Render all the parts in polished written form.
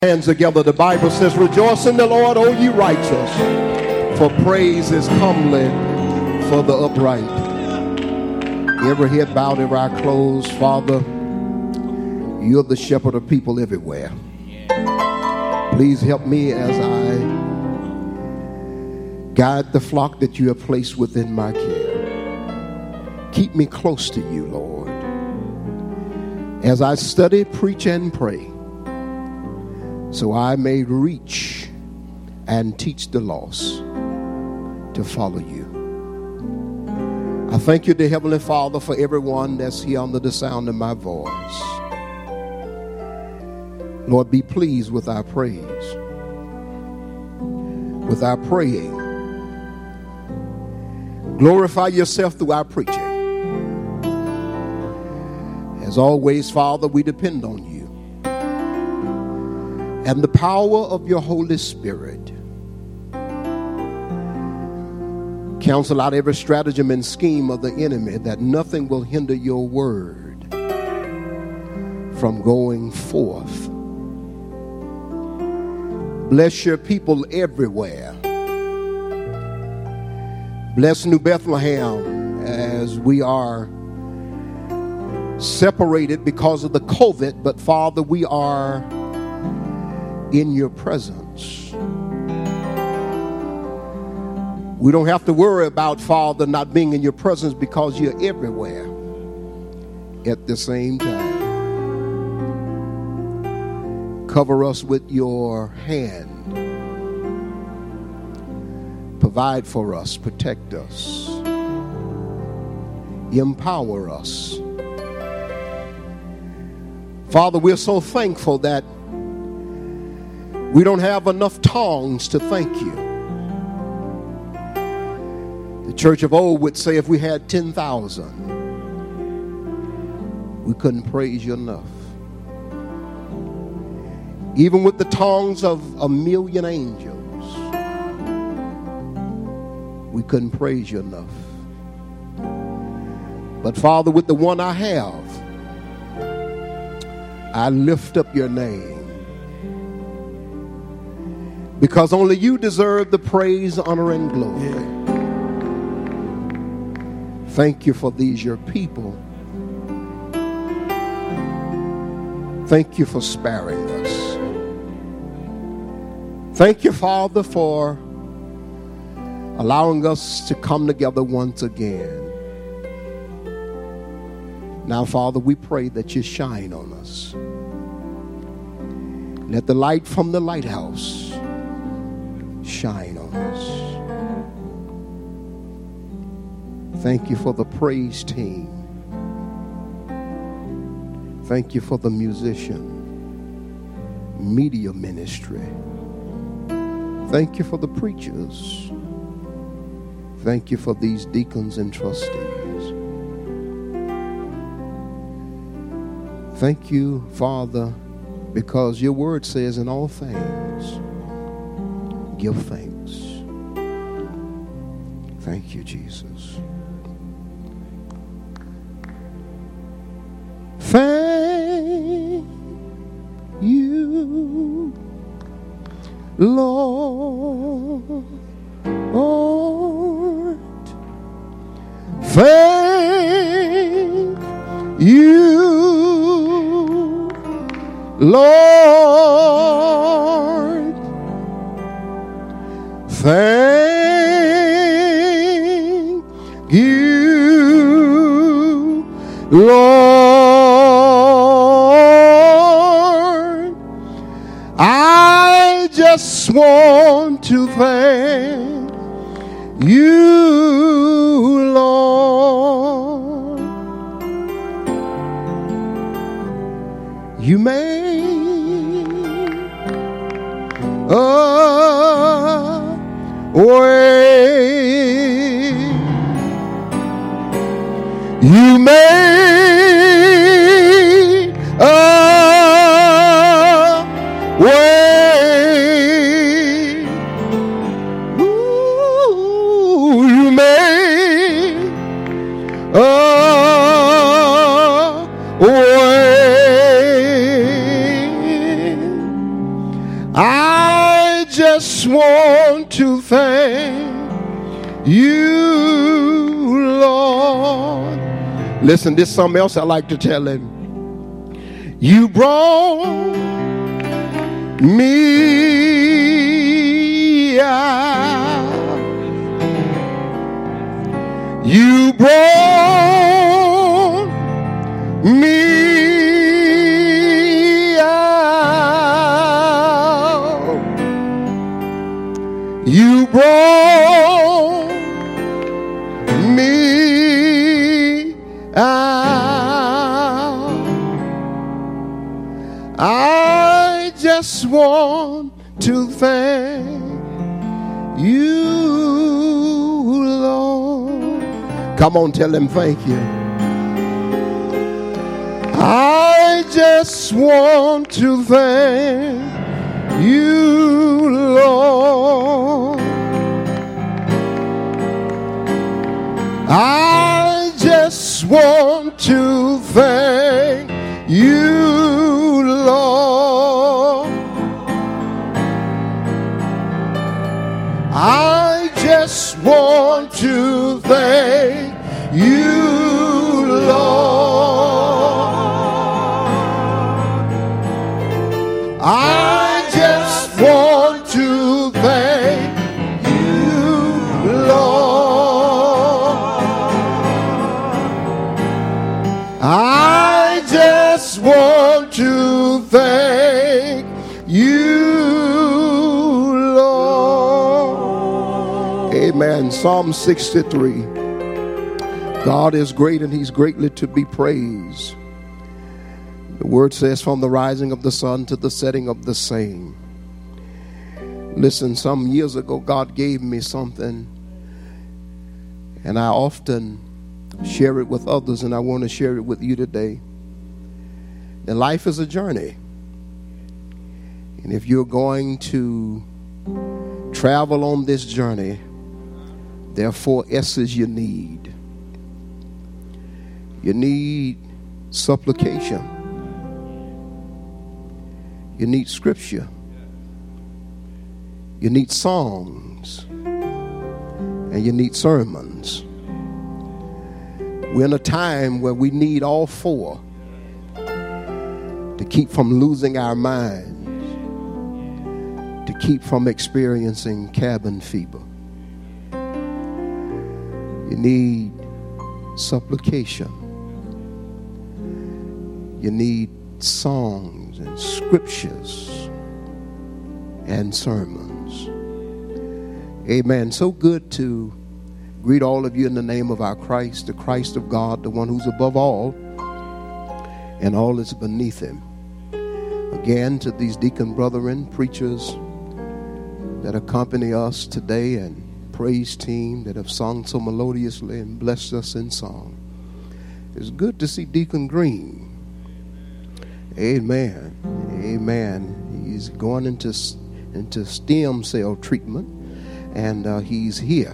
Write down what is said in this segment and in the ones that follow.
Hands together. The Bible says, rejoice in the Lord, O ye righteous, for praise is comely for the upright. Every head bowed, every eye closed. Father, you're the shepherd of people everywhere. Please help me as I guide the flock that you have placed within my care. Keep me close to you, Lord, as I study, preach, and pray, so I may reach and teach the lost to follow you. I thank you, dear Heavenly Father, for everyone that's here under the sound of my voice. Lord, be pleased with our praise, with our praying. Glorify yourself through our preaching. As always, Father, we depend on you and the power of your Holy Spirit. Counsel out every stratagem and scheme of the enemy, that nothing will hinder your word from going forth. Bless your people everywhere. Bless New Bethlehem as we are separated because of the COVID, but Father, we are in your presence. We don't have to worry about, Father, not being in your presence, because you're everywhere at the same time. Cover us with your hand. Provide for us, protect us, empower us. Father, we're so thankful that we don't have enough tongues to thank you. The church of old would say if we had 10,000, we couldn't praise you enough. Even with the tongues of 1,000,000 angels, we couldn't praise you enough. But Father, with the one I have, I lift up your name, because only you deserve the praise, honor, and glory. Yeah. Thank you for these, your people. Thank you for sparing us. Thank you, Father, for allowing us to come together once again. Now, Father, we pray that you shine on us. Let the light from the lighthouse shine on us. Thank you for the praise team. Thank you for the musician, media ministry. Thank you for the preachers. Thank you for these deacons and trustees. Thank you, Father, because your word says in all things, give thanks. Thank you, Jesus. Thank you, Lord. Thank you, Lord. Thank you, Lord. I just want to thank you, Lord. You made a way. You made a way. Ooh, you made a way. I just want to thank you, Lord. Listen, this is something else I like to tell him. You brought me out. You brought me out. You brought me out. I just want to thank you, Lord. Come on, tell him thank you. I just want to thank you, Lord. I just want to thank you, Lord. I just want to thank you, Lord. I just want to thank you, Lord. I just want to thank you, Lord. Amen. Psalm 63. God is great and he's greatly to be praised. The word says, from the rising of the sun to the setting of the same. Listen, some years ago, God gave me something, and I often share it with others, and I want to share it with you today. And life is a journey. And if you're going to travel on this journey, there are 4 S's you need. You need supplication. You need scripture. You need songs. And you need sermons. We're in a time where we need all 4 to keep from losing our minds, to keep from experiencing cabin fever. You need supplication. You need songs and scriptures and sermons. Amen. So good to greet all of you in the name of our Christ, the Christ of God, the one who's above all, and all is beneath him. Again, to these deacon brethren, preachers that accompany us today, and praise team that have sung so melodiously and blessed us in song. It's good to see Deacon Green. Amen. Amen. He's going into stem cell treatment, and he's here.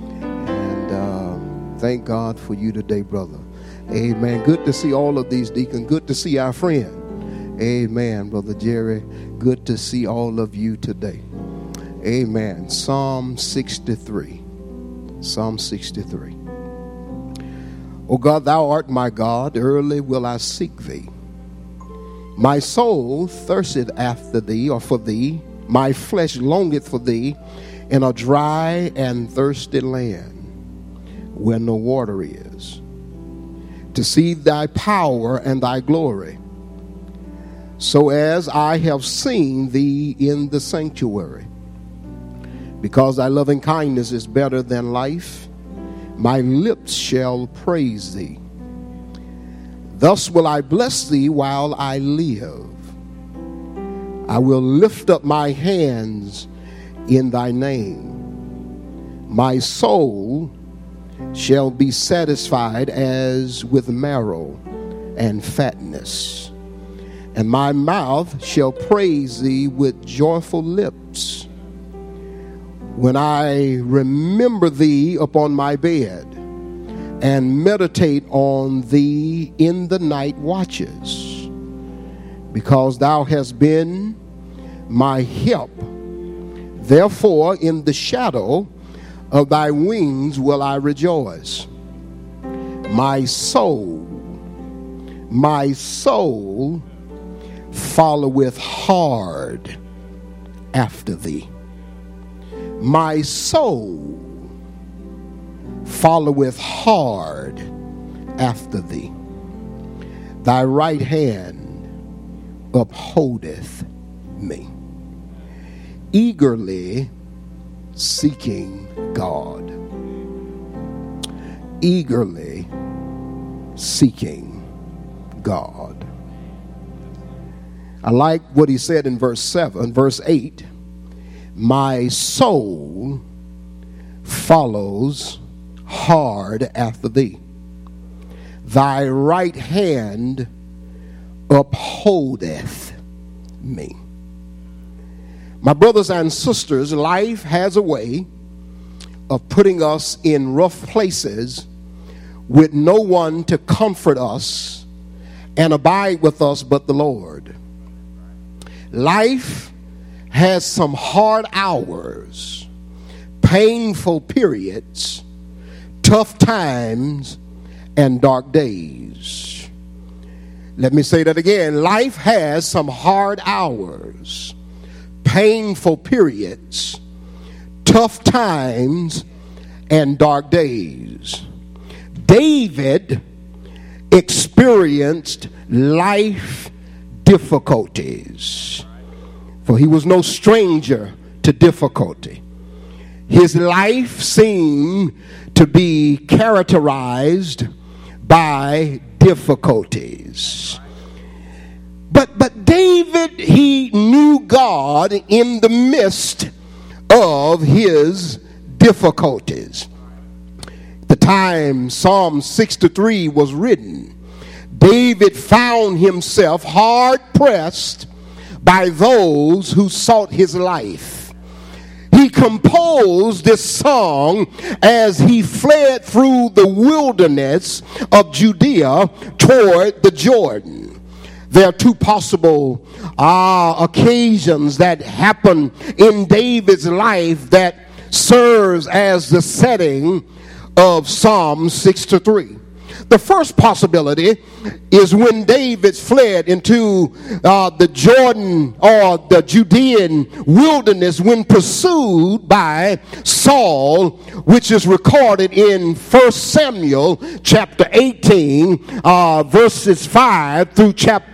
And thank God for you today, brother. Amen. Good to see all of these deacons. Good to see our friend. Amen, Brother Jerry. Good to see all of you today. Amen. Psalm 63. Psalm 63. O God, thou art my God. Early will I seek thee. My soul thirsteth after thee, or for thee. My flesh longeth for thee in a dry and thirsty land where no water is, to see thy power and thy glory, so as I have seen thee in the sanctuary. Because thy loving kindness is better than life, my lips shall praise thee. Thus will I bless thee while I live. I will lift up my hands in thy name. My soul shall be satisfied as with marrow and fatness, and my mouth shall praise thee with joyful lips. When I remember thee upon my bed, and meditate on thee in the night watches, because thou hast been my help. Therefore, in the shadow of thy wings will I rejoice. My soul followeth hard after thee. My soul followeth hard after thee. Thy right hand upholdeth me. Eagerly seeking God. Eagerly seeking God. I like what he said in verse 8. My soul follows hard after thee. Thy right hand upholdeth me. My brothers and sisters, life has a way of putting us in rough places with no one to comfort us and abide with us but the Lord. Life has some hard hours, painful periods, tough times, and dark days. Let me say that again. Life has some hard hours, painful periods, tough times, and dark days. David experienced life difficulties, for he was no stranger to difficulty. His life seemed to be characterized by difficulties. But David, he knew God in the midst of his difficulties. The time Psalm 63 was written, David found himself hard pressed by those who sought his life. He composed this song as he fled through the wilderness of Judea toward the Jordan. There are two possible occasions that happen in David's life that serves as the setting of Psalm 63. The first possibility is when David fled into the Jordan or the Judean wilderness when pursued by Saul, which is recorded in 1 Samuel chapter 18, verses 5 through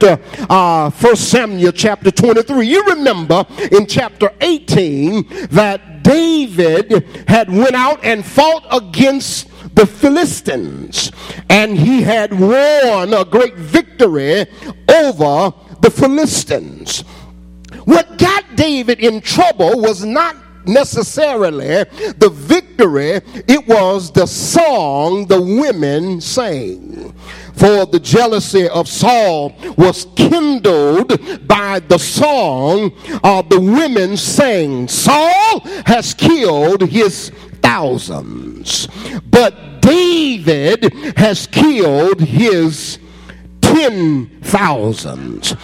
1 Samuel chapter 23. You remember in chapter 18 that David had went out and fought against the Philistines, and he had won a great victory over the Philistines. What got David in trouble was not necessarily the victory, it was the song the women sang. For the jealousy of Saul was kindled by the song the women sang. Saul has killed his thousands, but David has killed his 10,000s.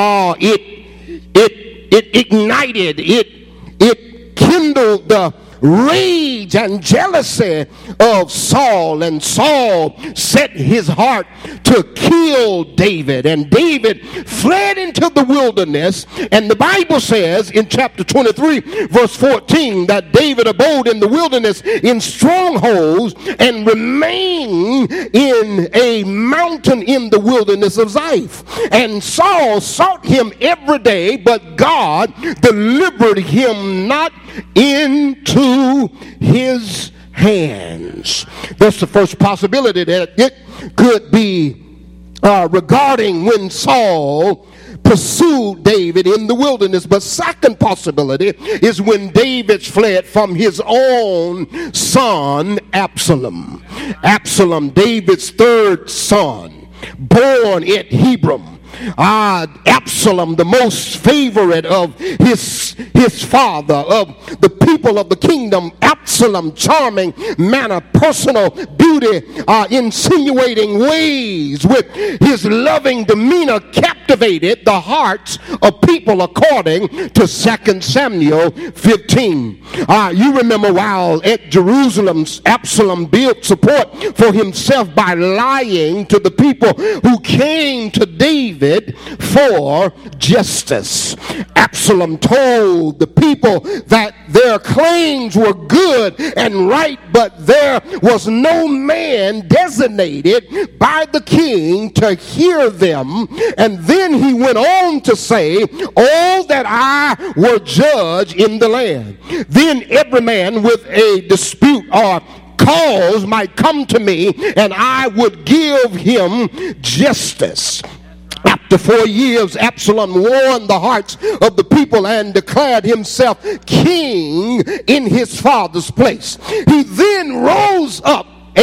It ignited, it kindled the rage and jealousy of Saul, and Saul set his heart to kill David, and David fled into the wilderness. And the Bible says in chapter 23 verse 14 that David abode in the wilderness in strongholds and remained in a mountain in the wilderness of Ziph. And Saul sought him every day, but God delivered him not into his hands. That's the first possibility, that it could be regarding when Saul pursued David in the wilderness. But second possibility is when David fled from his own son Absalom. Absalom, David's third son, born at Hebron. Absalom, the most favorite of his father, of the people of the kingdom. Absalom, charming manner, personal beauty, insinuating ways, with his loving demeanor, kept captivated the hearts of people according to 2 Samuel 15. You remember while at Jerusalem, Absalom built support for himself by lying to the people who came to David for justice. Absalom told the people that their claims were good and right, but there was no man designated by the king to hear them. And then he went on to say, "Oh, that I were judge in the land. Then every man with a dispute or cause might come to me, and I would give him justice." After 4 years, Absalom won the hearts of the people and declared himself king in his father's place. He then rose up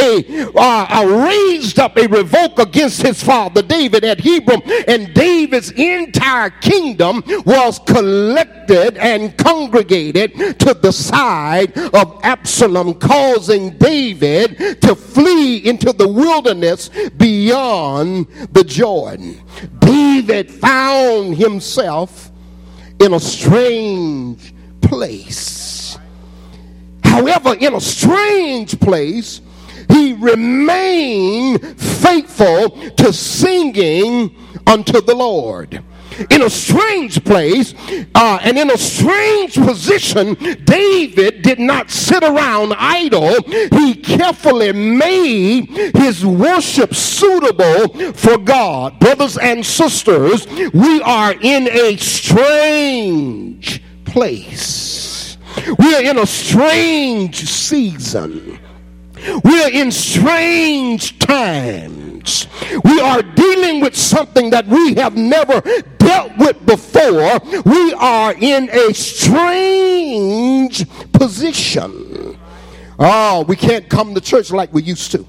raised up a revolt against his father David at Hebron, and David's entire kingdom was collected and congregated to the side of Absalom, causing David to flee into the wilderness beyond the Jordan. David found himself in a strange place. However, in a strange place, he remained faithful to singing unto the Lord. In a strange place and in a strange position, David did not sit around idle. He carefully made his worship suitable for God. Brothers and sisters, we are in a strange place. We are in a strange season. We are in strange times. We are dealing with something that we have never dealt with before. We are in a strange position. We can't come to church like we used to.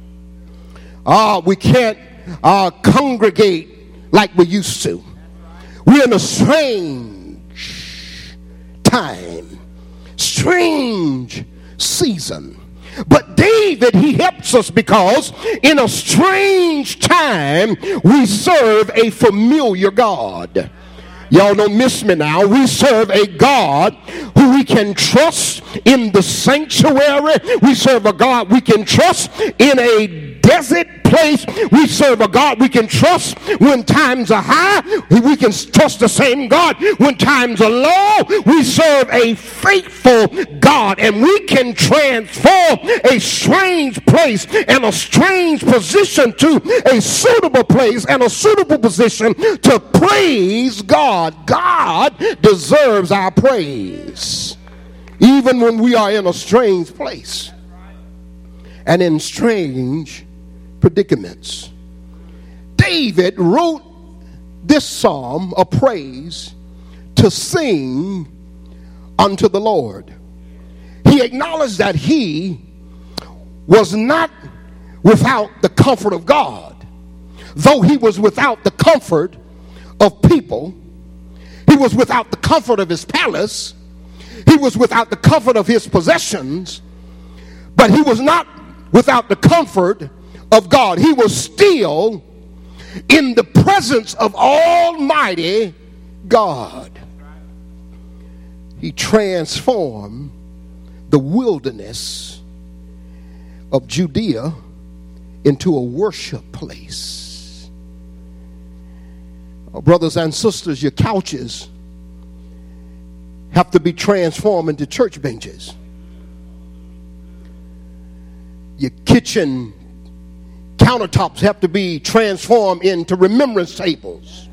We can't congregate like we used to. We're in a strange time, strange season. But David, he helps us because in a strange time, we serve a familiar God. Y'all don't miss me now. We serve a God who we can trust in the sanctuary. We serve a God we can trust in a desert place. We serve a God we can trust when times are high. We can trust the same God when times are low. We serve a faithful God, and we can transform a strange place and a strange position to a suitable place and a suitable position to praise God. God deserves our praise, even when we are in a strange place and in strange predicaments. David wrote this psalm of praise to sing unto the Lord. He acknowledged that he was not without the comfort of God. Though he was without the comfort of people, he was without the comfort of his palace, he was without the comfort of his possessions, but he was not without the comfort of God. He was still in the presence of Almighty God. He transformed the wilderness of Judea into a worship place. Brothers and sisters, your couches have to be transformed into church benches. Your kitchen countertops have to be transformed into remembrance tables.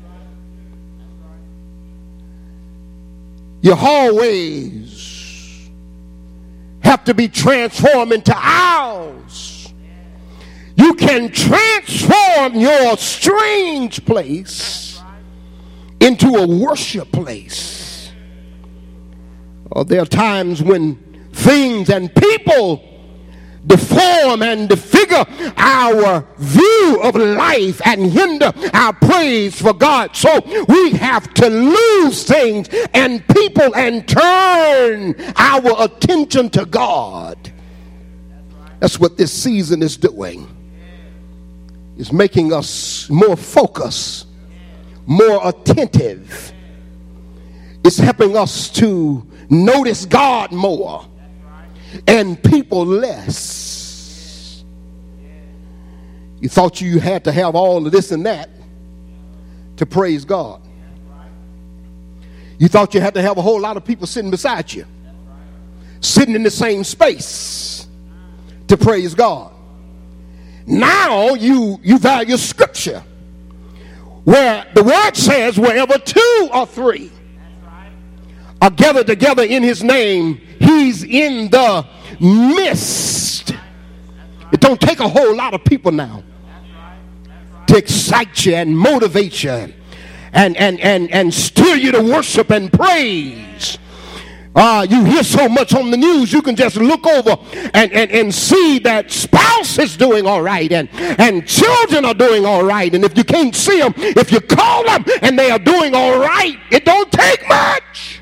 Your hallways have to be transformed into aisles. You can transform your strange place into a worship place. There are times when things and people deform and disfigure our view of life and hinder our praise for God. So we have to lose things and people and turn our attention to God. That's what this season is doing. It's making us more focused, more attentive. It's helping us to notice God more and people less. You thought you had to have all of this and that to praise God. You thought you had to have a whole lot of people sitting beside you, sitting in the same space to praise God. Now you value scripture, where the word says wherever 2 or 3 are gathered together in his name, he's in the midst. It don't take a whole lot of people now to excite you and motivate you and stir you to worship and praise. You hear so much on the news, you can just look over and see that spouse is doing all right and children are doing all right. And if you can't see them, if you call them and they are doing all right, it don't take much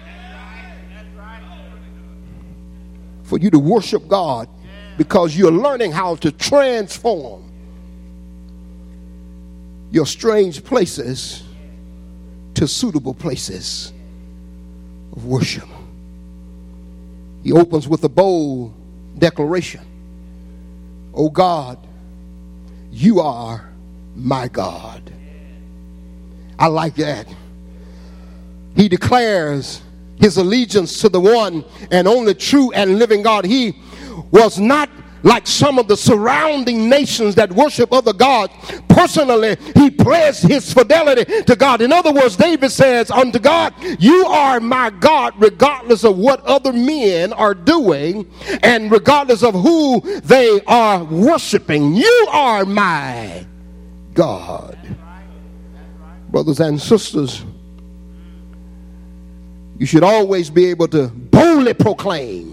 for you to worship God, because you're learning how to transform your strange places to suitable places of worship. He opens with a bold declaration. Oh God, you are my God. I like that. He declares his allegiance to the one and only true and living God. He was not like some of the surrounding nations that worship other gods. Personally, he pledged his fidelity to God. In other words, David says unto God, you are my God, regardless of what other men are doing and regardless of who they are worshiping. You are my God. Brothers and sisters, you should always be able to boldly proclaim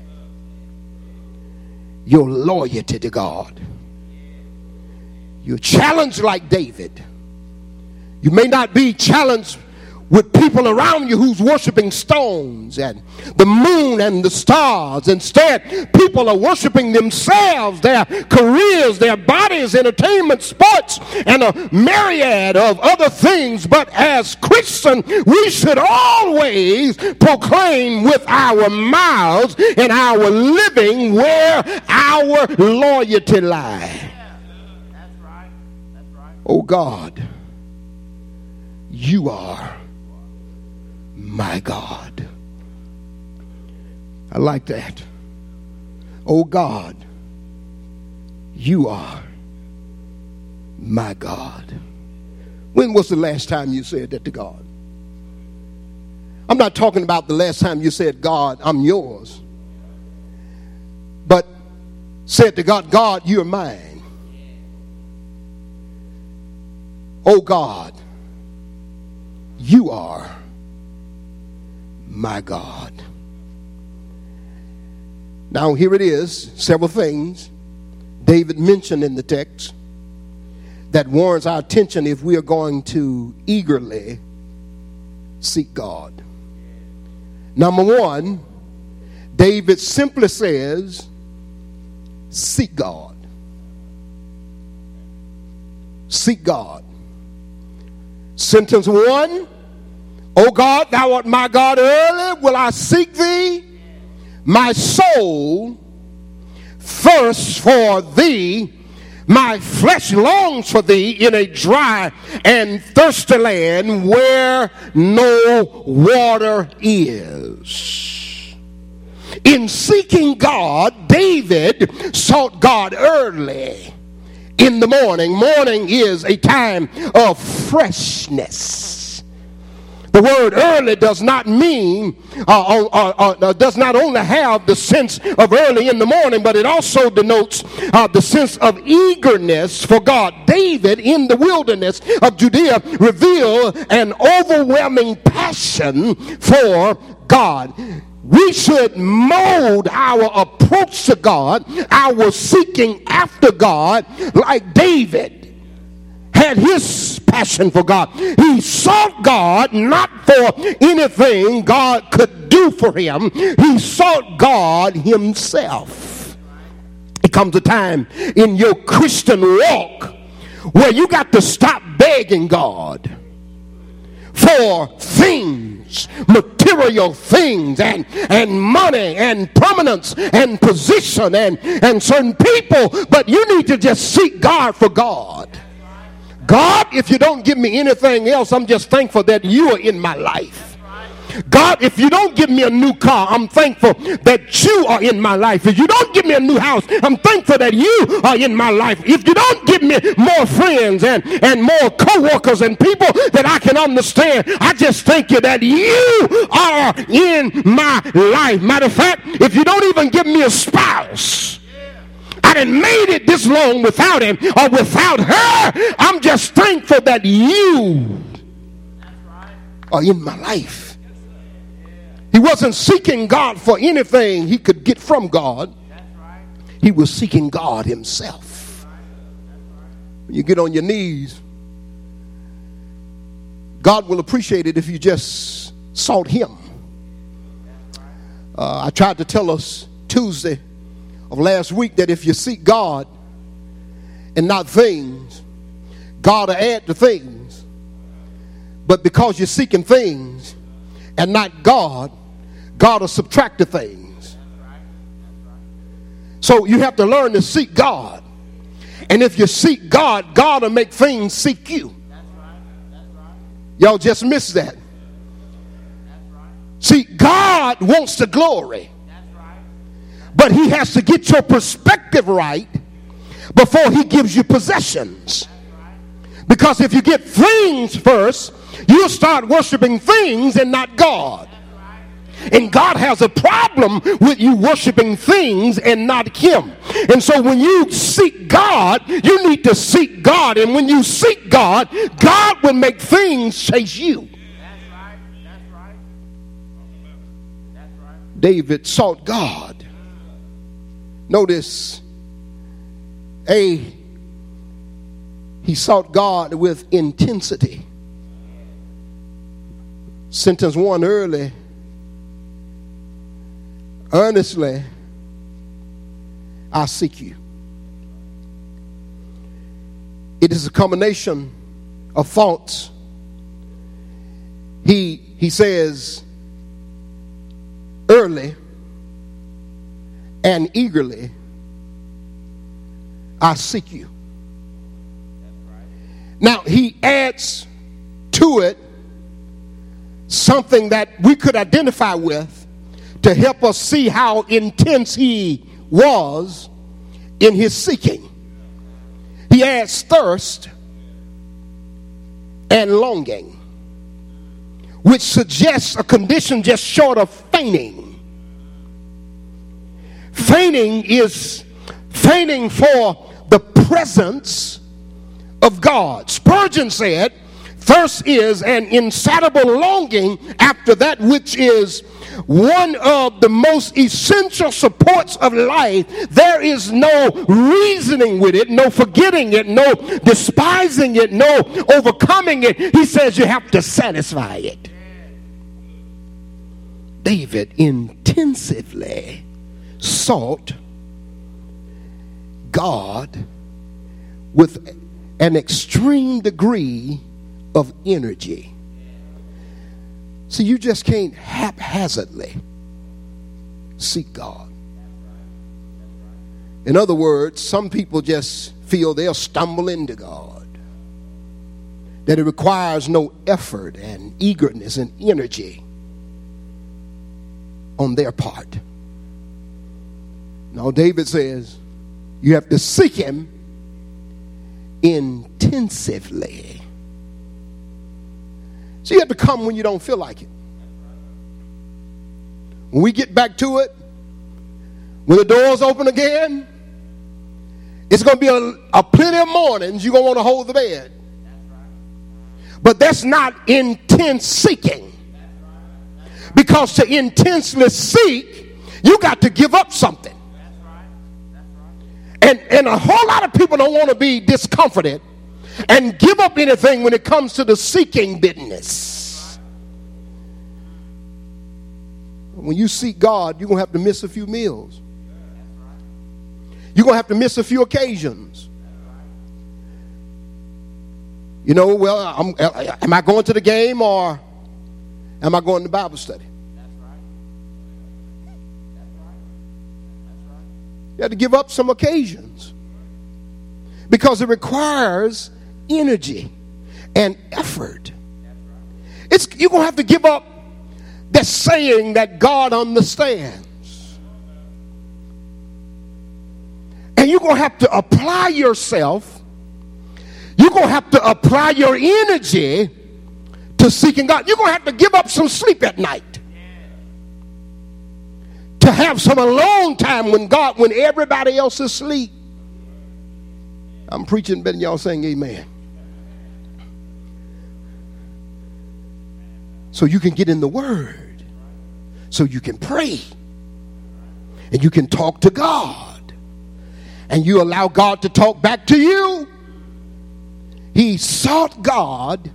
your loyalty to God. You're challenged like David. You may not be challenged with people around you who's worshiping stones and the moon and the stars. Instead, people are worshiping themselves, their careers, their bodies, entertainment, sports, and a myriad of other things. But as Christians, we should always proclaim with our mouths and our living where our loyalty lies. That's right. Oh God, you are my God. I like that. Oh God, you are my God. When was the last time you said that to God? I'm not talking about the last time you said, God, I'm yours. But said to God, God, you're mine. Oh God, you are my God. Now here it is, several things David mentioned in the text that warrants our attention if we are going to eagerly seek God. Number one, David simply says, seek God. Seek God. Sentence one, O God, thou art my God, early will I seek thee. My soul thirsts for thee. My flesh longs for thee in a dry and thirsty land where no water is. In seeking God, David sought God early in the morning. Morning is a time of freshness. The word early does not mean, does not only have the sense of early in the morning, but it also denotes the sense of eagerness for God. David in the wilderness of Judea revealed an overwhelming passion for God. We should mold our approach to God, our seeking after God, like David had his passion for God. He sought God not for anything God could do for him. He sought God himself. It comes a time in your Christian walk where you got to stop begging God for things, material things, and money and prominence and position and certain people, but you need to just seek God for God. God, if you don't give me anything else, I'm just thankful that you are in my life. God, if you don't give me a new car, I'm thankful that you are in my life. If you don't give me a new house, I'm thankful that you are in my life. If you don't give me more friends and more co-workers and people that I can understand, I just thank you that you are in my life. Matter of fact, if you don't even give me a spouse, I done made it this long without him or without her, I'm just thankful that you are in my life. He wasn't seeking God for anything he could get from God. He was seeking God himself. When you get on your knees, God will appreciate it if you just sought him. I tried to tell us Tuesday of last week that if you seek God and not things, God will add to things. But because you're seeking things and not God, God will subtract the things. So you have to learn to seek God. And if you seek God, God will make things seek you. Y'all just missed that. See, God wants the glory. But he has to get your perspective right before he gives you possessions. Because if you get things first, you'll start worshiping things and not God. And God has a problem with you worshiping things and not him. And so when you seek God, you need to seek God. And when you seek God, God will make things chase you. That's right. That's right. That's right. David sought God. Notice, he sought God with intensity. Sentence 1 early. Earnestly, I seek you. It is a combination of thoughts. He says, early and eagerly, I seek you. Now, he adds to it something that we could identify with to help us see how intense he was in his seeking. He adds thirst and longing, which suggests a condition just short of fainting. Fainting is fainting for the presence of God. Spurgeon said, thirst is an insatiable longing after that which is one of the most essential supports of life. There is no reasoning with it, no forgetting it, no despising it, no overcoming it. He says you have to satisfy it. David intensively sought God with an extreme degree of energy. See, you just can't haphazardly seek God. In other words, some people just feel they'll stumble into God, that it requires no effort and eagerness and energy on their part. No, David says you have to seek him intensively. So you have to come when you don't feel like it. When we get back to it, when the doors open again, it's going to be a plenty of mornings you're going to want to hold the bed. But that's not intense seeking. Because to intensely seek, you got to give up something. And a whole lot of people don't want to be discomforted and give up anything when it comes to the seeking business. When you seek God, you're going to have to miss a few meals. You're going to have to miss a few occasions. You know, well, am I going to the game or am I going to Bible study? That's right. That's right. That's right. You have to give up some occasions because it requires energy and effort. You're going to have to give up that saying that God understands. And you're going to have to apply yourself. You're going to have to apply your energy to seeking God. You're going to have to give up some sleep at night. To have some alone time when everybody else is asleep. I'm preaching better than y'all saying amen. So you can get in the Word. So you can pray. And you can talk to God. And you allow God to talk back to you. He sought God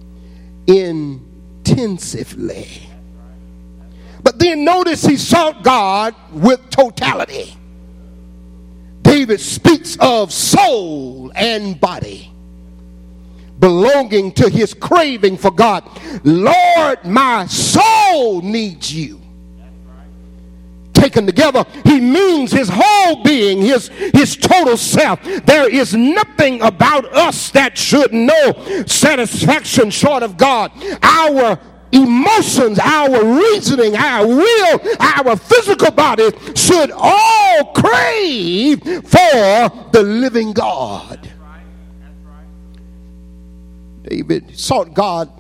intensively. But then notice he sought God with totality. David speaks of soul and body belonging to his craving for God. Lord, my soul needs you. Taken together, he means his whole being, his total self. There is nothing about us that should know satisfaction short of God. Our emotions, our reasoning, our will, our physical body should all crave for the living God. David sought God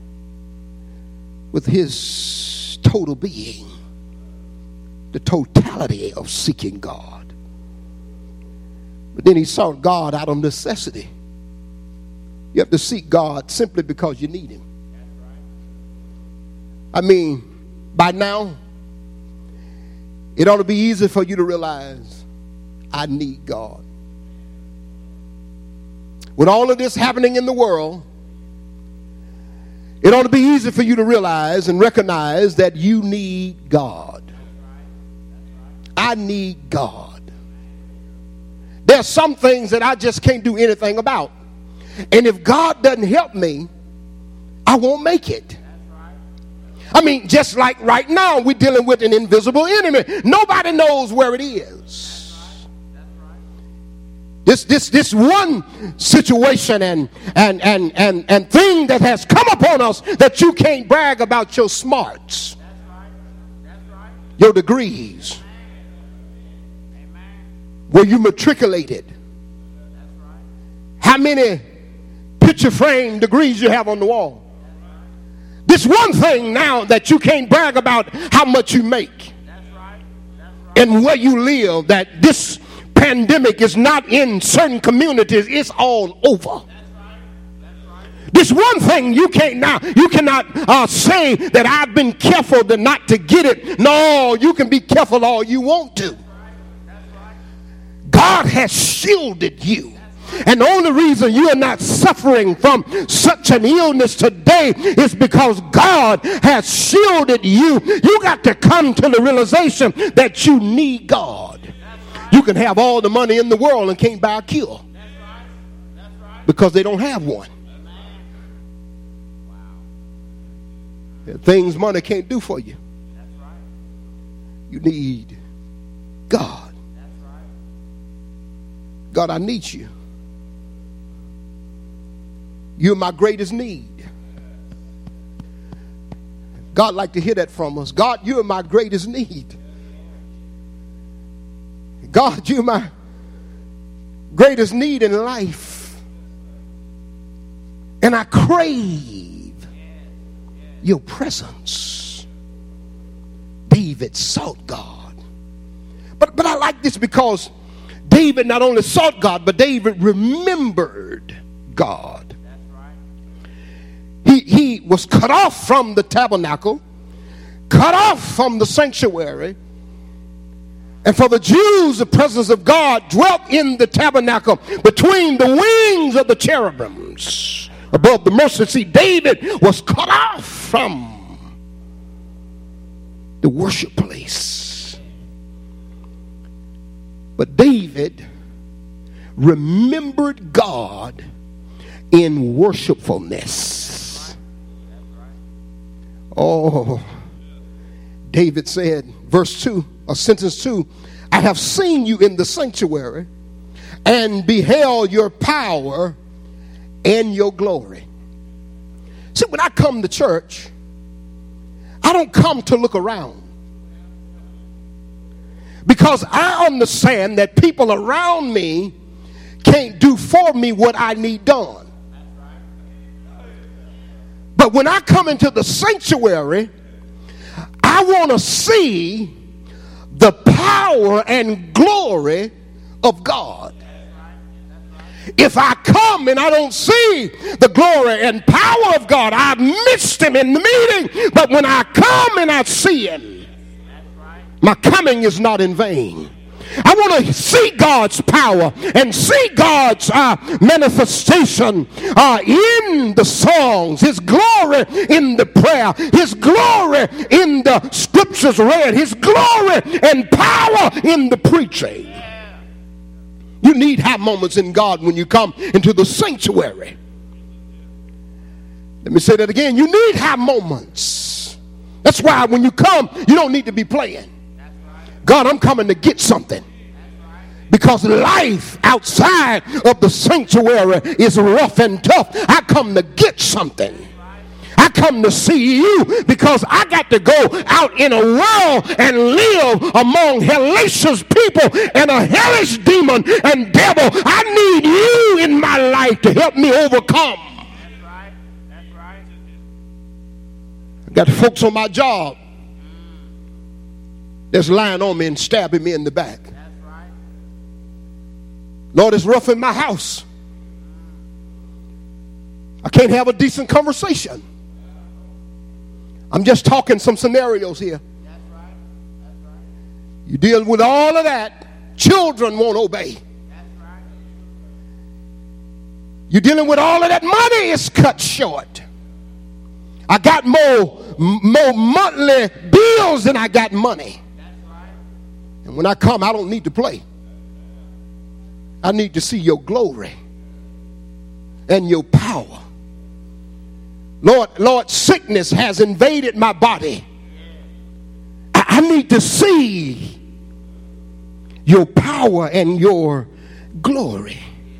with his total being, the totality of seeking God. But then he sought God out of necessity. You have to seek God simply because you need him. I mean, by now, it ought to be easy for you to realize, I need God. With all of this happening in the world, it ought to be easy for you to realize and recognize that you need God. I need God. There's some things that I just can't do anything about. And if God doesn't help me, I won't make it. I mean, just like right now, we're dealing with an invisible enemy. Nobody knows where it is. This one situation and thing that has come upon us that you can't brag about your smarts, your degrees, where you matriculated, how many picture frame degrees you have on the wall. This one thing now that you can't brag about how much you make and where you live, that this pandemic is not in certain communities, it's all over. This one thing you cannot say that I've been careful not to get it. No, you can be careful all you want to. God has shielded you. And the only reason you are not suffering from such an illness today is because God has shielded you. You got to come to the realization that you need God. You can have all the money in the world and can't buy a cure because they don't have one. There are things money can't do for you. You need God. God, I need you. You're my greatest need. God like to hear that from us. God, you're my greatest need. God, you're my greatest need in life. And I crave your presence. David sought God. But I like this because David not only sought God, but David remembered God. He was cut off from the tabernacle, cut off from the sanctuary. And for the Jews, the presence of God dwelt in the tabernacle between the wings of the cherubims above the mercy seat. David was cut off from the worship place. But David remembered God in worshipfulness. Oh, David said, verse 2, or sentence 2, I have seen you in the sanctuary and beheld your power and your glory. See, when I come to church, I don't come to look around, because I understand that people around me can't do for me what I need done. But when I come into the sanctuary, I want to see the power and glory of God. If I come and I don't see the glory and power of God, I missed him in the meeting. But when I come and I see him, my coming is not in vain. I want to see God's power and see God's manifestation in the songs, his glory in the prayer, his glory in the scriptures read, his glory and power in the preaching. You need to have moments in God when you come into the sanctuary. Let me say that again. You need to have moments. That's why when you come, you don't need to be playing. God, I'm coming to get something. Because life outside of the sanctuary is rough and tough. I come to get something. I come to see you because I got to go out in a world and live among hellacious people and a hellish demon and devil. I need you in my life to help me overcome. That's right. That's right. I got folks on my job that's lying on me and stabbing me in the back. That's right. Lord, it's rough in my house. I can't have a decent conversation. I'm just talking some scenarios here. That's right. That's right. You deal with all of that. Children won't obey. That's right. You're dealing with all of that. Money is cut short. I got more monthly bills than I got money. That's right. And when I come, I don't need to play. I need to see your glory and your power. Lord, sickness has invaded my body. I need to see your power and your glory.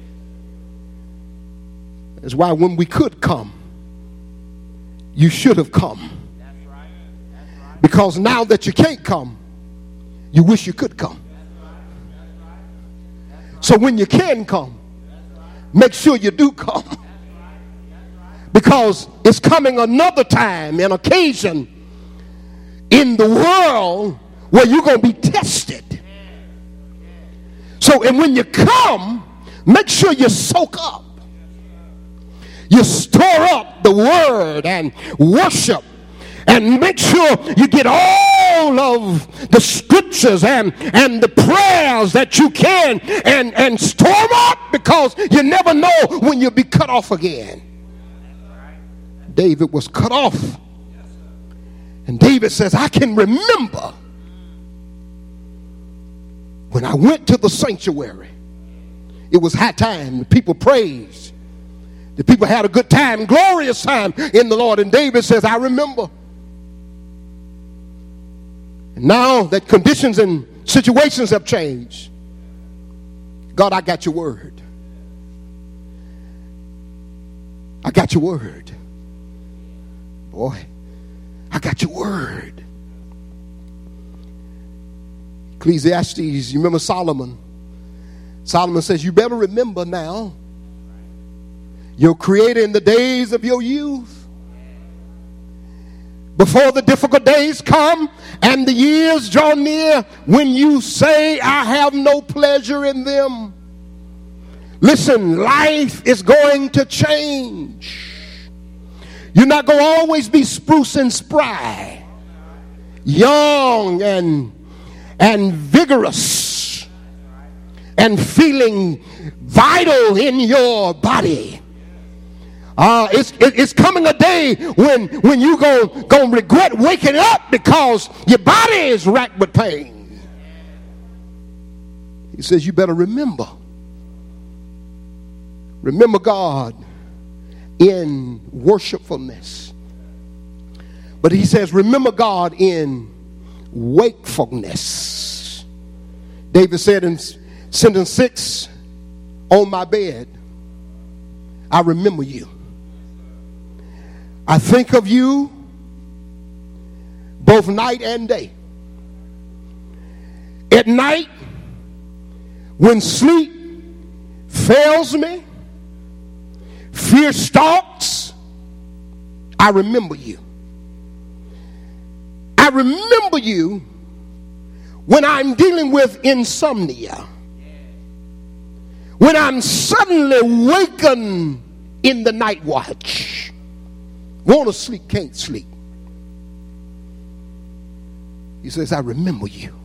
That's why when we could come, you should have come. That's right. That's right. Because now that you can't come, you wish you could come. That's right. That's right. That's right. So when you can come, make sure you do come. Because it's coming another time and occasion in the world where you're going to be tested. So, and when you come, make sure you soak up. You store up the word and worship. And make sure you get all of the scriptures and the prayers that you can and store them up, because you never know when you'll be cut off again. David was cut off. And David says, I can remember when I went to the sanctuary. It was high time. The people praised. The people had a good time, glorious time in the Lord. And David says, I remember. And now that conditions and situations have changed, God, I got your word. I got your word. Boy, I got your word. Ecclesiastes, you remember Solomon? Solomon says, you better remember now your creator in the days of your youth. Before the difficult days come and the years draw near, when you say, I have no pleasure in them. Listen, life is going to change. You're not going to always be spruce and spry, young and vigorous, and feeling vital in your body. It's coming a day when you're going to regret waking up because your body is racked with pain. He says you better remember. Remember God in worshipfulness. But he says, remember God in wakefulness. David said in sentence 6, on my bed, I remember you. I think of you both night and day. At night, when sleep fails me, fear stalks, I remember you. I remember you when I'm dealing with insomnia. When I'm suddenly wakened in the night watch. Want to sleep, can't sleep. He says, I remember you.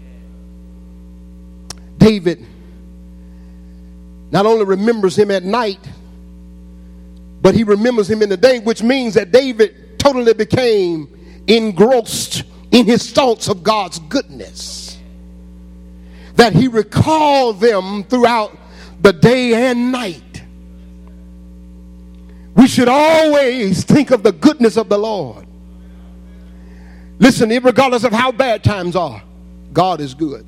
David not only remembers him at night, but he remembers him in the day, which means that David totally became engrossed in his thoughts of God's goodness. That he recalled them throughout the day and night. We should always think of the goodness of the Lord. Listen, regardless of how bad times are, God is good.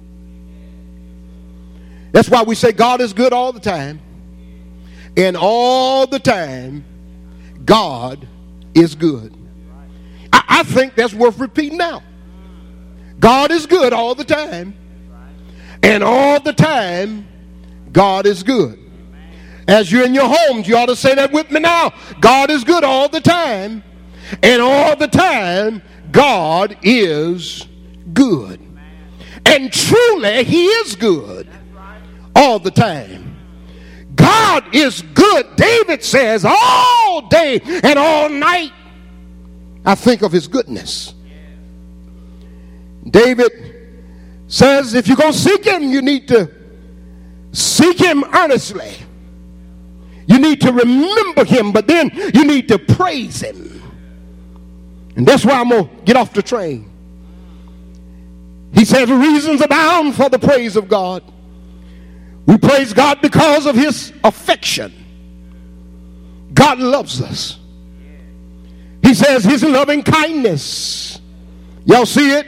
That's why we say God is good all the time. And all the time, God is good. I think that's worth repeating now. God is good all the time. And all the time, God is good. As you're in your homes, you ought to say that with me now. God is good all the time. And all the time, God is good. And truly, he is good all the time. God is good. David says all day and all night, I think of his goodness. David says if you're going to seek him, you need to seek him earnestly. You need to remember him, but then you need to praise him. And that's why I'm going to get off the train. He says reasons abound for the praise of God. We praise God because of his affection. God loves us. He says his loving kindness, y'all see it,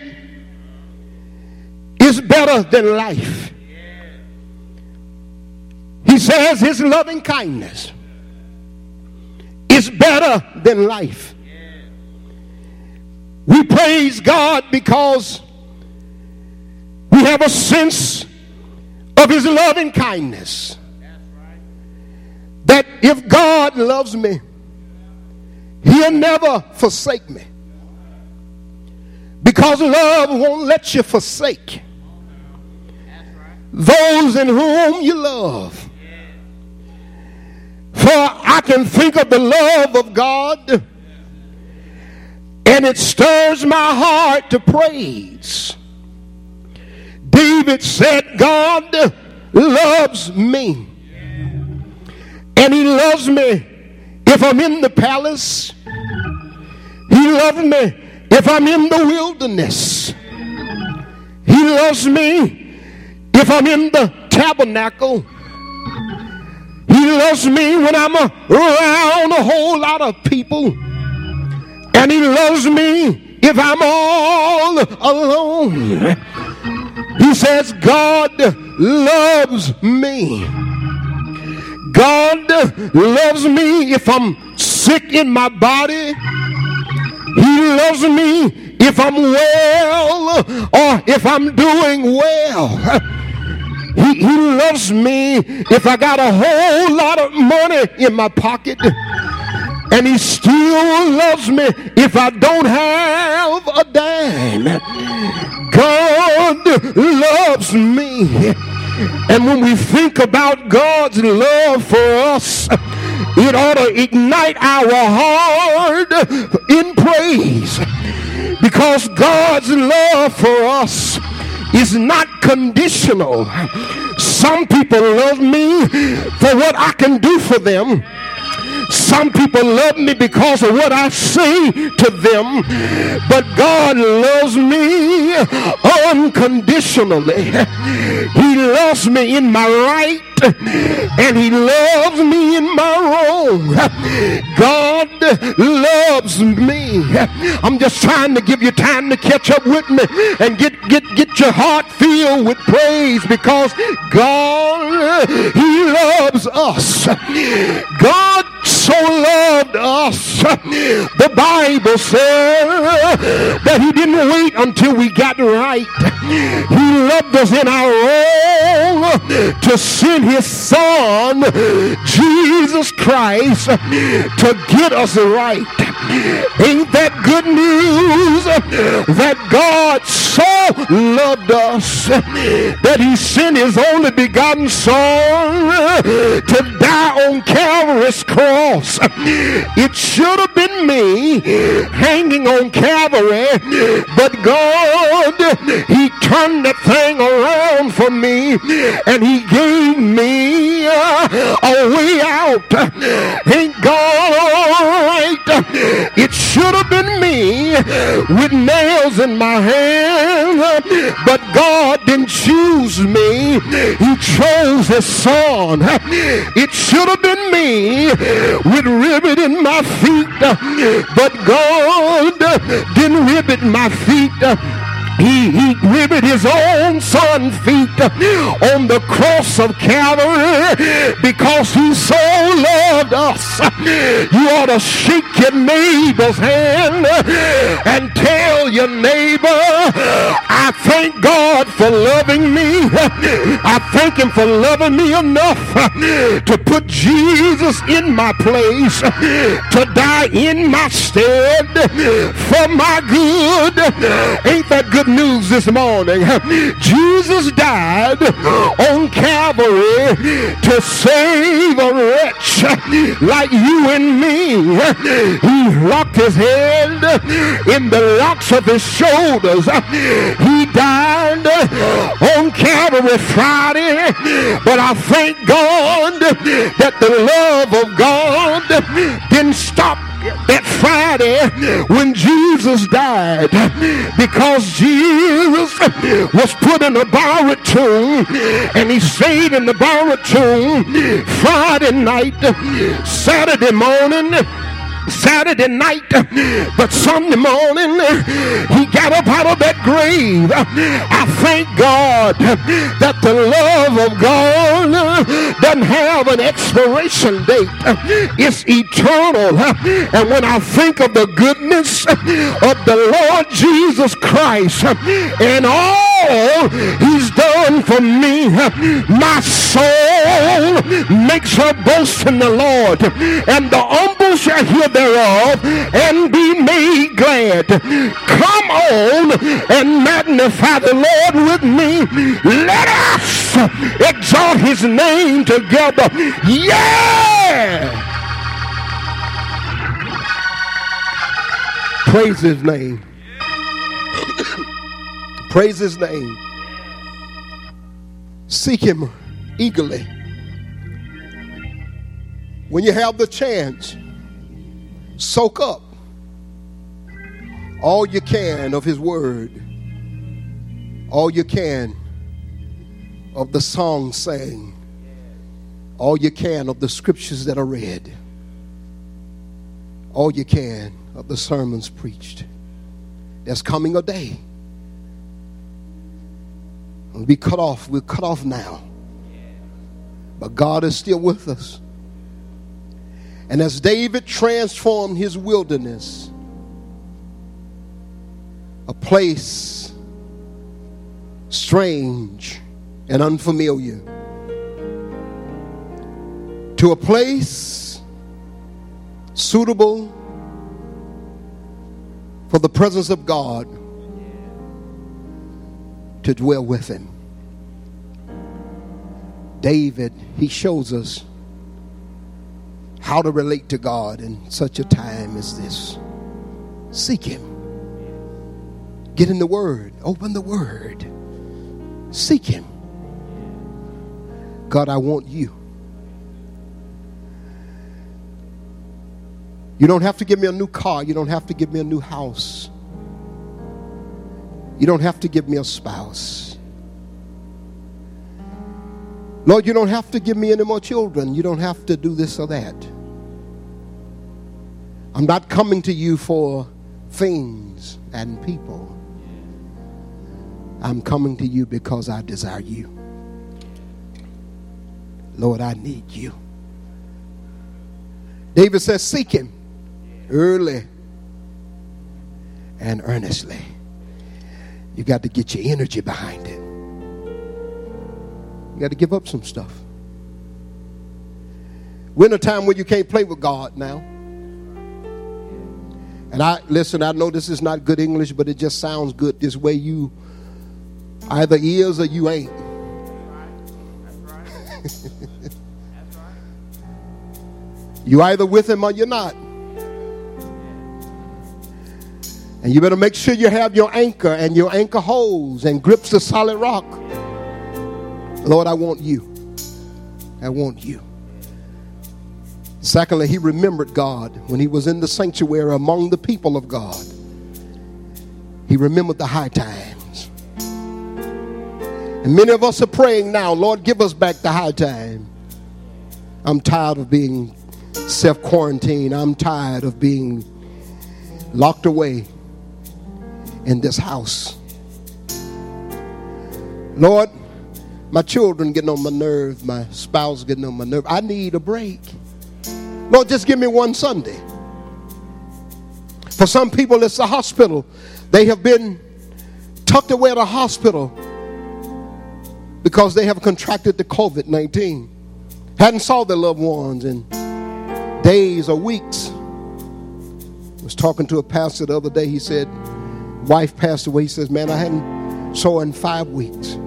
is better than life. He says his loving kindness is better than life. We praise God because we have a sense of his loving kindness. That if God loves me, he'll never forsake me. Because love won't let you forsake those in whom you love. For I can think of the love of God, and it stirs my heart to praise. David said, God loves me. And he loves me if I'm in the palace. He loves me if I'm in the wilderness. He loves me if I'm in the tabernacle. He loves me when I'm around a whole lot of people. And he loves me if I'm all alone. He says, God loves me. God loves me if I'm sick in my body. He loves me if I'm well or if I'm doing well. He loves me if I got a whole lot of money in my pocket. And he still loves me if I don't have a dime. God loves me. And when we think about God's love for us, it ought to ignite our heart in praise. Because God's love for us is not conditional. Some people love me for what I can do for them. Some people love me because of what I say to them. But God loves me unconditionally. He loves me in my right and he loves me in my wrong. God loves me. I'm just trying to give you time to catch up with me and get your heart filled with praise, because God, he loves us. God so loved us. The Bible says that he didn't wait until we got right. He loved us in our wrong to send his son, Jesus Christ, to get us right. Ain't that good news? That God so loved us that he sent his only begotten son to die on Calvary's cross. It should have been me hanging on Calvary, but God, he turned that thing around for me and he gave me a way out. Ain't God all right? It should have been me with nails in my hands, but God didn't choose me. He chose his son. It should have been me with ribbon in my feet, but God didn't ribbon my feet. He riveted his own son's feet on the cross of Calvary because he so loved us. You ought to shake your neighbor's hand and tell your neighbor, I thank God for loving me. I thank him for loving me enough to put Jesus in my place, to die in my stead for my good. Ain't that good news this morning? Jesus died on Calvary to save a wretch like you and me. He locked his head in the locks of his shoulders. He died on Calvary Friday, but I thank God that the love of God didn't stop that Friday when Jesus died, because Jesus was put in a borrowed tomb and he stayed in the borrowed tomb Friday night, Saturday night, but Sunday morning he got up out of that grave. I thank God that the love of God doesn't have an expiration date. It's eternal. And when I think of the goodness of the Lord Jesus Christ and all he's done for me, my soul makes her boast in the Lord, and the humble shall hear thereof and be made glad. Come on and magnify the Lord with me. Let us exalt his name together. Yeah! Praise his name. Praise his name. Seek him eagerly. When you have the chance, soak up all you can of his word, all you can of the song sang, all you can of the scriptures that are read, all you can of the sermons preached. There's coming a day when we're cut off now, but God is still with us. And as David transformed his wilderness, a place strange and unfamiliar, to a place suitable for the presence of God to dwell with him. David, he shows us how to relate to God in such a time as this. Seek him. Get in the word. Open the word. Seek him. God, I want you. You don't have to give me a new car. You don't have to give me a new house. You don't have to give me a spouse. Lord, you don't have to give me any more children. You don't have to do this or that. I'm not coming to you for things and people. I'm coming to you because I desire you. Lord, I need you. David says, seek him early and earnestly. You got to get your energy behind it. You got to give up some stuff. We're in a time where you can't play with God now. And I know this is not good English, but it just sounds good this way. You either is or you ain't. That's right. You either with him or you're not. And you better make sure you have your anchor and your anchor holds and grips the solid rock. Lord, I want you. I want you. Secondly, he remembered God when he was in the sanctuary among the people of God. He remembered the high times. And many of us are praying now, Lord, give us back the high time. I'm tired of being self-quarantined. I'm tired of being locked away in this house. Lord, my children getting on my nerves. My spouse getting on my nerves. I need a break. Lord, just give me one Sunday. For some people, it's the hospital. They have been tucked away at a hospital because they have contracted the COVID-19. Hadn't saw their loved ones in days or weeks. I was talking to a pastor the other day. He said, wife passed away. He says, man, I hadn't saw her in 5 weeks.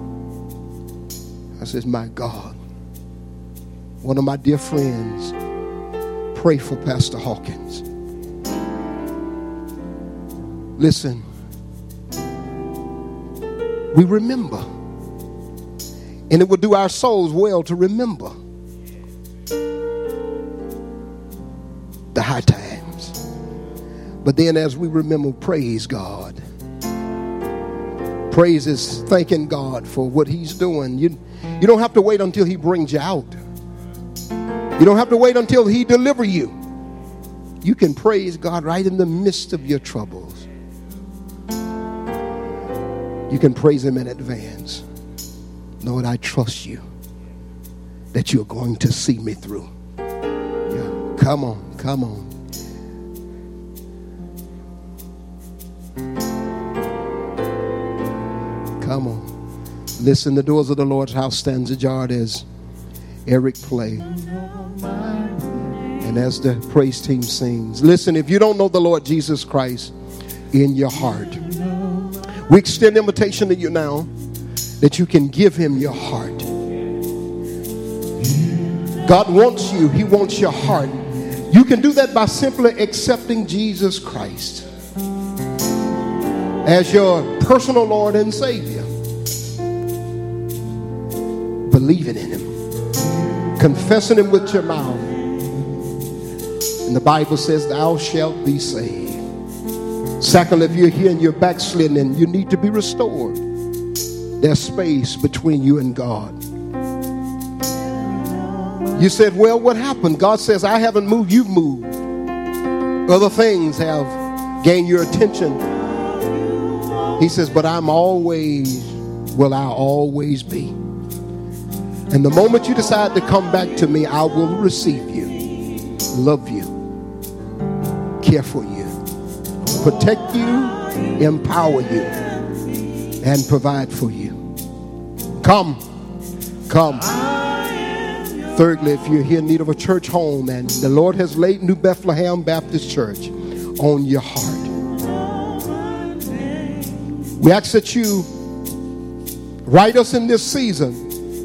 I says, my God. One of my dear friends, pray for Pastor Hawkins. Listen, we remember. And it will do our souls well to remember the high times. But then as we remember, praise God. Praise is thanking God for what he's doing. You don't have to wait until he brings you out. You don't have to wait until he delivers you. You can praise God right in the midst of your troubles. You can praise him in advance. Lord, I trust you that you're going to see me through. Yeah. Come on, come on. Come on. Listen, the doors of the Lord's house stands ajar as Eric play. And as the praise team sings. Listen, if you don't know the Lord Jesus Christ in your heart, we extend invitation to you now that you can give him your heart. God wants you. He wants your heart. You can do that by simply accepting Jesus Christ as your personal Lord and Savior. Believing in him. Confessing him with your mouth. And the Bible says, thou shalt be saved. Secondly, if you're here and you're backslidden and you need to be restored, there's space between you and God. You said, well, what happened? God says, I haven't moved, you've moved. Other things have gained your attention. He says, but I'll always be. And the moment you decide to come back to me, I will receive you, love you, care for you, protect you, empower you, and provide for you. Come. Thirdly, if you're here in need of a church home and the Lord has laid New Bethlehem Baptist Church on your heart, we ask that you write us in this season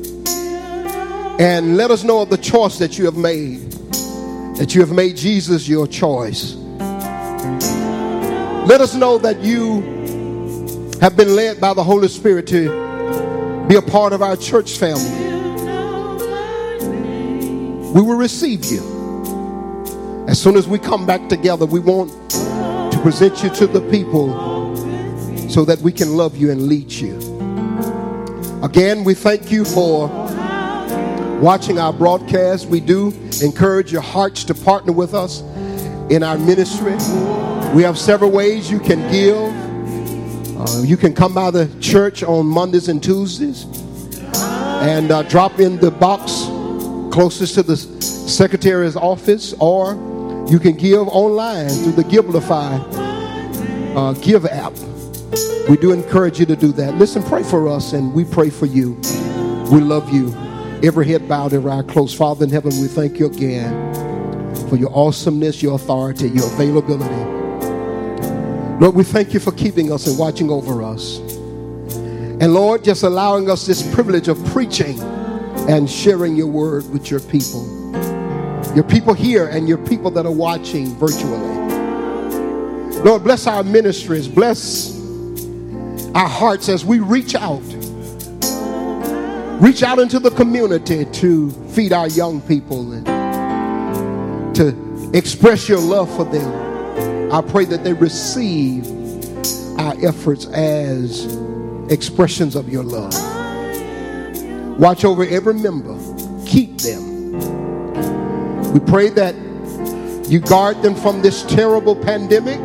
and let us know of the choice that you have made, that you have made Jesus your choice. Let us know that you have been led by the Holy Spirit to be a part of our church family. We will receive you. As soon as we come back together, we want to present you to the people so that we can love you and lead you. Again, we thank you for watching our broadcast. We do encourage your hearts to partner with us in our ministry. We have several ways you can give. You can come by the church on Mondays and Tuesdays and drop in the box closest to the secretary's office, or you can give online through the Givelify Give app. We do encourage you to do that. Listen, pray for us, and we pray for you. We love you. Every head bowed, every eye closed. Father in heaven, we thank you again for your awesomeness, your authority, your availability. Lord, we thank you for keeping us and watching over us. And Lord, just allowing us this privilege of preaching and sharing your word with your people. Your people here and your people that are watching virtually. Lord, bless our ministries. Bless our hearts as we reach out into the community to feed our young people and to express your love for them. I pray that they receive our efforts as expressions of your love. Watch over every member. Keep them. We pray that you guard them from this terrible pandemic.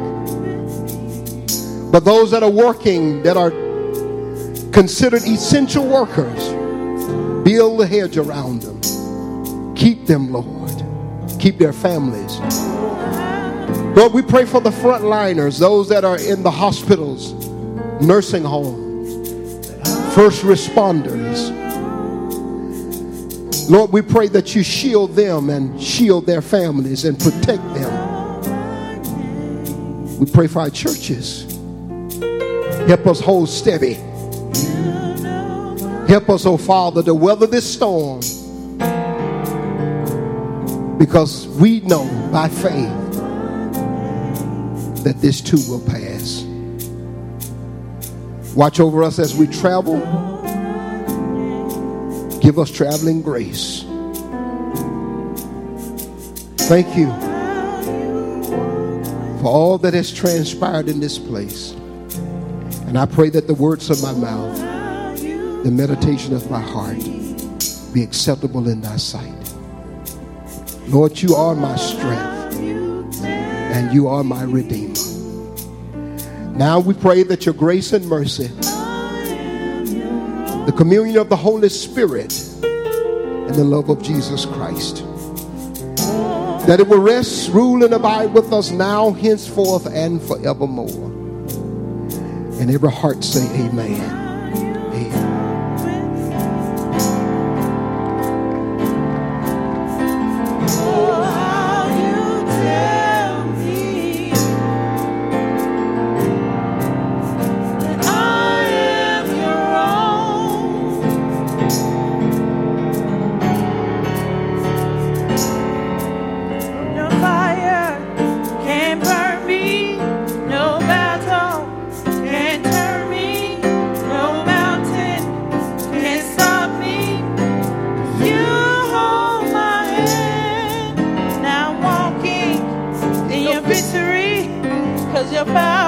But those that are working, that are considered essential workers, build a hedge around them. Keep them, Lord. Keep their families. Lord, we pray for the frontliners, those that are in the hospitals, nursing homes, first responders. Lord, we pray that you shield them and shield their families and protect them. We pray for our churches. Help us hold steady. Help us, oh Father, to weather this storm, because we know by faith that this too will pass. Watch over us as we travel. Give us traveling grace. Thank you for all that has transpired in this place. And I pray that the words of my mouth, the meditation of my heart, be acceptable in thy sight. Lord, you are my strength and you are my redeemer. Now we pray that your grace and mercy, the communion of the Holy Spirit, and the love of Jesus Christ, that it will rest, rule, and abide with us now, henceforth, and forevermore. And every heart say amen. Your power.